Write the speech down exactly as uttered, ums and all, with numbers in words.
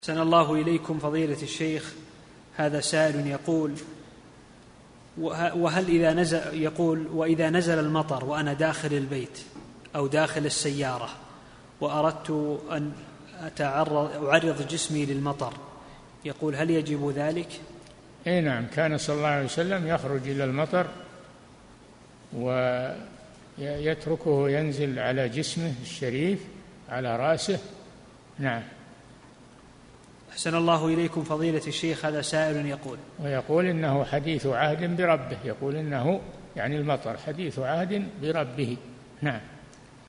أحسن الله إليكم فضيلة الشيخ. هذا سائل يقول: وهل إذا نزل يقول وإذا نزل المطر وأنا داخل البيت أو داخل السيارة وأردت أن أتعرض أعرض جسمي للمطر، يقول هل يجب ذلك؟ أي نعم، كان صلى الله عليه وسلم يخرج إلى المطر ويتركه ينزل على جسمه الشريف على رأسه. نعم. أحسن الله إليكم فضيلة الشيخ. هذا سائل يقول ويقول إنه حديث عهد بربه، يقول إنه يعني المطر حديث عهد بربه. نعم.